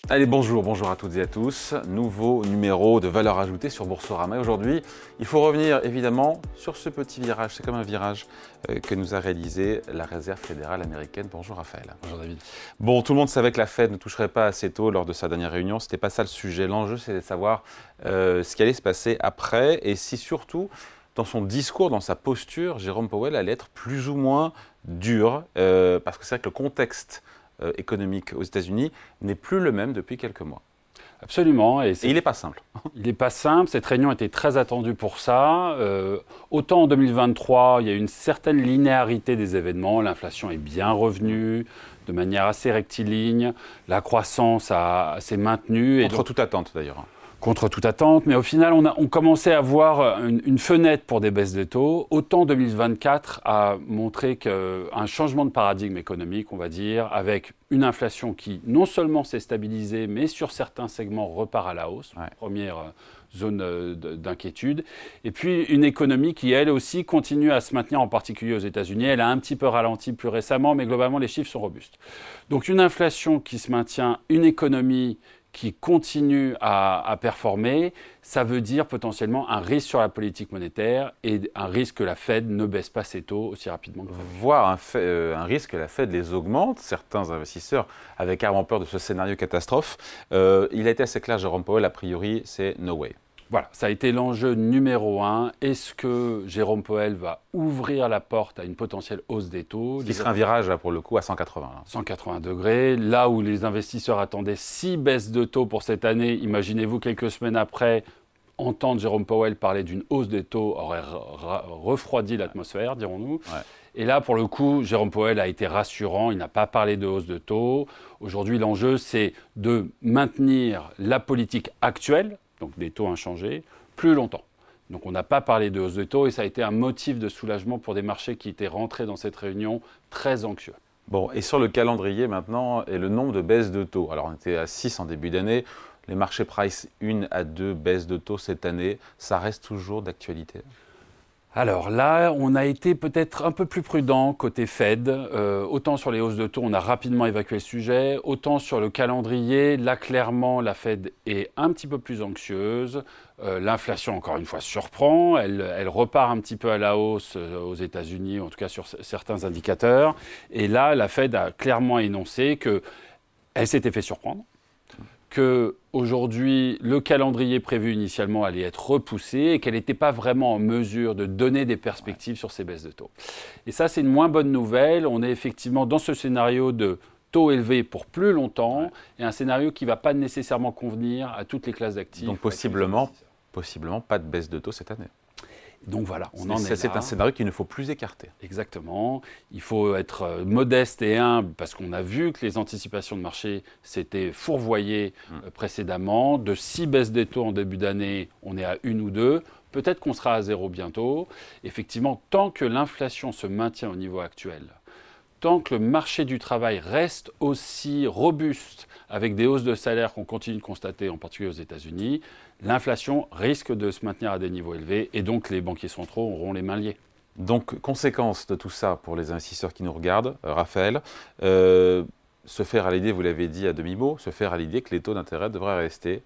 Allez, bonjour à toutes et à tous. Nouveau numéro de Valeurs Ajoutées sur Boursorama. Aujourd'hui, il faut revenir évidemment sur ce petit virage. C'est comme un virage que nous a réalisé la Réserve fédérale américaine. Bonjour Raphaël. Bonjour David. Bon, tout le monde savait que la Fed ne toucherait pas assez tôt lors de sa dernière réunion. C'était pas ça le sujet. L'enjeu, c'est de savoir ce qui allait se passer après et si surtout, dans son discours, dans sa posture, Jérôme Powell allait être plus ou moins dur parce que c'est vrai que le contexte économique aux États-Unis n'est plus le même depuis quelques mois. Absolument. Et il n'est pas simple. Il n'est pas simple. Cette réunion était très attendue pour ça. Autant en 2023, il y a une certaine linéarité des événements. L'inflation est bien revenue de manière assez rectiligne. La croissance s'est maintenue. Contre toute attente d'ailleurs. Contre toute attente, mais au final, on commençait à voir une fenêtre pour des baisses de taux. Autant 2024 a montré un changement de paradigme économique, on va dire, avec une inflation qui non seulement s'est stabilisée, mais sur certains segments repart à la hausse. Ouais. Première zone d'inquiétude. Et puis une économie qui, elle aussi, continue à se maintenir, en particulier aux États-Unis. Elle a un petit peu ralenti plus récemment, mais globalement, les chiffres sont robustes. Donc une inflation qui se maintient, une économie qui continue à performer, ça veut dire potentiellement un risque sur la politique monétaire et un risque que la Fed ne baisse pas ses taux aussi rapidement que prévu. Voire un risque que la Fed les augmente. Certains investisseurs avaient carrément peur de ce scénario catastrophe. Il a été assez clair, Jérôme Powell, a priori, c'est no way. Voilà, ça a été l'enjeu numéro 1. Est-ce que Jérôme Powell va ouvrir la porte à une potentielle hausse des taux ? Ce qui serait un virage, là, pour le coup, à 180. Là. 180 degrés. Là où les investisseurs attendaient 6 baisses de taux pour cette année, imaginez-vous quelques semaines après, entendre Jérôme Powell parler d'une hausse des taux aurait refroidi l'atmosphère, dirons-nous. Ouais. Et là, pour le coup, Jérôme Powell a été rassurant. Il n'a pas parlé de hausse de taux. Aujourd'hui, l'enjeu, c'est de maintenir la politique actuelle, donc des taux inchangés, plus longtemps. Donc on n'a pas parlé de hausse de taux et ça a été un motif de soulagement pour des marchés qui étaient rentrés dans cette réunion très anxieux. Bon, et sur le calendrier maintenant et le nombre de baisses de taux. Alors on était à 6 en début d'année, les marchés price 1 à 2 baisses de taux cette année, ça reste toujours d'actualité ? Alors là, on a été peut-être un peu plus prudent côté Fed. Autant sur les hausses de taux, on a rapidement évacué le sujet. Autant sur le calendrier, là clairement, la Fed est un petit peu plus anxieuse. L'inflation, encore une fois, surprend. Elle repart un petit peu à la hausse aux États-Unis, en tout cas sur certains indicateurs. Et là, la Fed a clairement énoncé qu'elle s'était fait surprendre. Qu'aujourd'hui, le calendrier prévu initialement allait être repoussé et qu'elle n'était pas vraiment en mesure de donner des perspectives sur ces baisses de taux. Et ça, c'est une moins bonne nouvelle. On est effectivement dans ce scénario de taux élevés pour plus longtemps et un scénario qui ne va pas nécessairement convenir à toutes les classes d'actifs. Donc possiblement pas de baisse de taux cette année. Donc voilà, on en est là. C'est un scénario qu'il ne faut plus écarter. Exactement. Il faut être modeste et humble parce qu'on a vu que les anticipations de marché s'étaient fourvoyées précédemment. De 6 baisses des taux en début d'année, on est à 1 ou 2. Peut-être qu'on sera à 0 bientôt. Effectivement, tant que l'inflation se maintient au niveau actuel, tant que le marché du travail reste aussi robuste avec des hausses de salaire qu'on continue de constater, en particulier aux États-Unis, l'inflation risque de se maintenir à des niveaux élevés et donc les banquiers centraux auront les mains liées. Donc, conséquence de tout ça pour les investisseurs qui nous regardent, Raphaël, se faire à l'idée, vous l'avez dit à demi-mot, se faire à l'idée que les taux d'intérêt devraient rester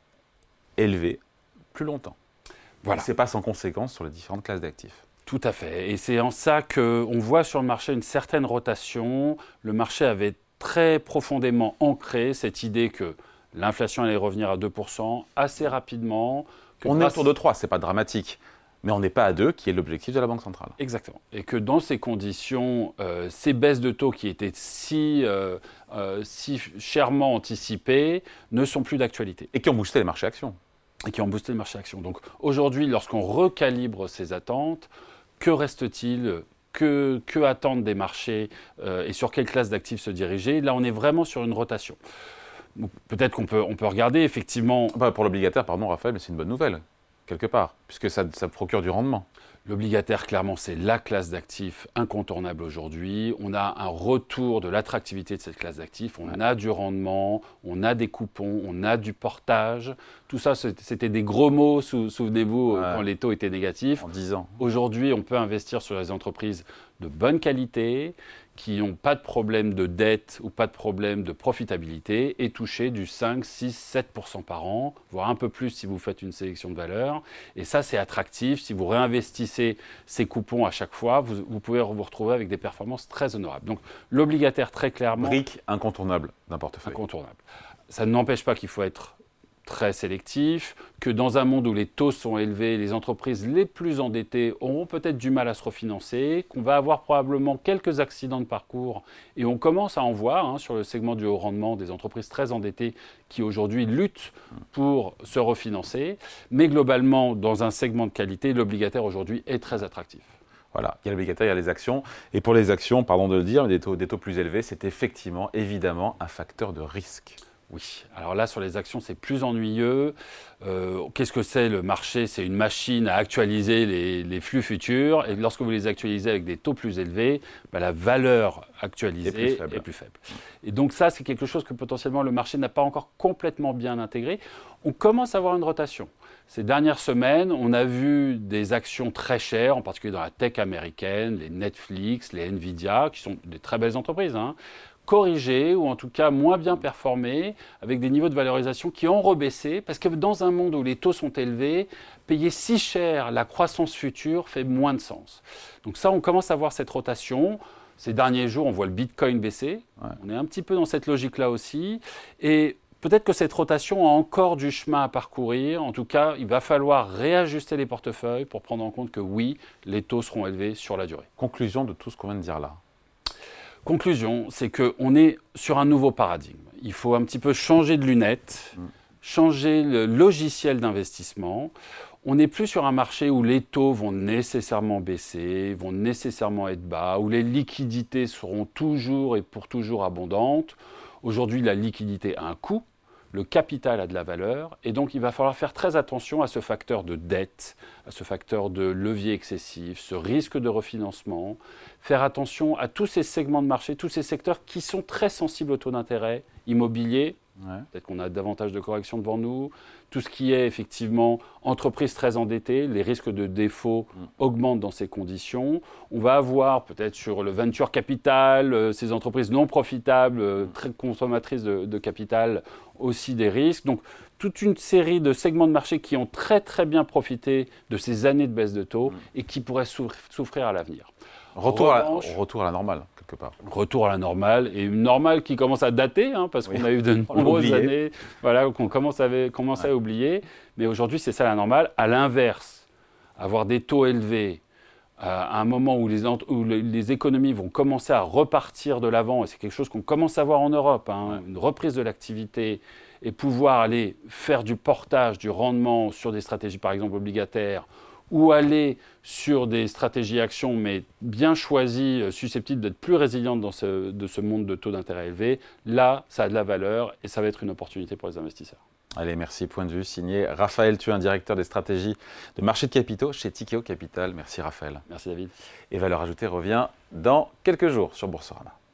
élevés plus longtemps. Voilà. Ce n'est pas sans conséquence sur les différentes classes d'actifs. Tout à fait. Et c'est en ça qu'on voit sur le marché une certaine rotation. Le marché avait très profondément ancré cette idée que l'inflation allait revenir à 2% assez rapidement. On est autour de 3, ce n'est pas dramatique. Mais on n'est pas à 2, qui est l'objectif de la Banque centrale. Exactement. Et que dans ces conditions, ces baisses de taux qui étaient si chèrement anticipées ne sont plus d'actualité. Et qui ont boosté les marchés actions. Donc aujourd'hui, lorsqu'on recalibre ces attentes, que reste-t-il ? Que attendent des marchés et sur quelle classe d'actifs se diriger ? Là, on est vraiment sur une rotation. Donc, peut-être qu'on peut regarder effectivement… Pour l'obligataire, pardon Raphaël, mais c'est une bonne nouvelle, quelque part, puisque ça procure du rendement. L'obligataire, clairement, c'est la classe d'actifs incontournable aujourd'hui. On a un retour de l'attractivité de cette classe d'actifs. On a du rendement, on a des coupons, on a du portage. Tout ça, c'était des gros mots, souvenez-vous, quand les taux étaient négatifs. En 10 ans. Aujourd'hui, on peut investir sur les entreprises de bonne qualité, qui n'ont pas de problème de dette ou pas de problème de profitabilité et toucher du 5, 6, 7% par an, voire un peu plus si vous faites une sélection de valeurs. Et ça, c'est attractif. Si vous réinvestissez ces coupons à chaque fois, vous pouvez vous retrouver avec des performances très honorables. Donc l'obligataire, très clairement... Brique incontournable d'un portefeuille. Incontournable. Ça n'empêche pas qu'il faut être très sélectif, que dans un monde où les taux sont élevés, les entreprises les plus endettées auront peut-être du mal à se refinancer, qu'on va avoir probablement quelques accidents de parcours, et on commence à en voir sur le segment du haut rendement des entreprises très endettées qui aujourd'hui luttent pour se refinancer, mais globalement, dans un segment de qualité, l'obligataire aujourd'hui est très attractif. Voilà, il y a l'obligataire, il y a les actions. Et pour les actions, pardon de le dire, des taux plus élevés, c'est effectivement, évidemment, un facteur de risque. Oui, alors là sur les actions c'est plus ennuyeux. Qu'est-ce que c'est le marché? C'est une machine à actualiser les flux futurs et lorsque vous les actualisez avec des taux plus élevés, la valeur actualisée est plus faible. Et donc ça c'est quelque chose que potentiellement le marché n'a pas encore complètement bien intégré. On commence à avoir une rotation. Ces dernières semaines, on a vu des actions très chères, en particulier dans la tech américaine, les Netflix, les Nvidia, qui sont des très belles entreprises, corrigées ou en tout cas moins bien performées, avec des niveaux de valorisation qui ont rebaissé, parce que dans un monde où les taux sont élevés, payer si cher la croissance future fait moins de sens. Donc ça, on commence à voir cette rotation. Ces derniers jours, on voit le Bitcoin baisser. Ouais. On est un petit peu dans cette logique-là aussi. Et peut-être que cette rotation a encore du chemin à parcourir. En tout cas, il va falloir réajuster les portefeuilles pour prendre en compte que oui, les taux seront élevés sur la durée. Conclusion de tout ce qu'on vient de dire là. Conclusion, c'est qu'on est sur un nouveau paradigme. Il faut un petit peu changer de lunettes, changer le logiciel d'investissement. On n'est plus sur un marché où les taux vont nécessairement baisser, vont nécessairement être bas, où les liquidités seront toujours et pour toujours abondantes. Aujourd'hui, la liquidité a un coût, le capital a de la valeur, et donc il va falloir faire très attention à ce facteur de dette, à ce facteur de levier excessif, ce risque de refinancement, faire attention à tous ces segments de marché, tous ces secteurs qui sont très sensibles au taux d'intérêt, immobilier, peut-être qu'on a davantage de corrections devant nous, tout ce qui est effectivement entreprise très endettée, les risques de défaut augmentent dans ces conditions. On va avoir peut-être sur le venture capital, ces entreprises non profitables, très consommatrices de capital, aussi des risques. Donc toute une série de segments de marché qui ont très très bien profité de ces années de baisse de taux et qui pourraient souffrir à l'avenir. Retour à la normale, quelque part. Retour à la normale, et une normale qui commence à dater, parce qu'on a eu de nombreuses années qu'on commence à oublier. Mais aujourd'hui, c'est ça la normale. À l'inverse, avoir des taux élevés à un moment où les économies vont commencer à repartir de l'avant, et c'est quelque chose qu'on commence à voir en Europe, une reprise de l'activité, et pouvoir aller faire du portage, du rendement sur des stratégies, par exemple, obligataires, ou aller sur des stratégies actions, mais bien choisies, susceptibles d'être plus résilientes de ce monde de taux d'intérêt élevés, là, ça a de la valeur et ça va être une opportunité pour les investisseurs. Allez, merci. Point de vue signé Raphaël Thuin, directeur des stratégies de marché de capitaux chez Tikehau Capital. Merci Raphaël. Merci David. Et Valeurs Ajoutées revient dans quelques jours sur Boursorama.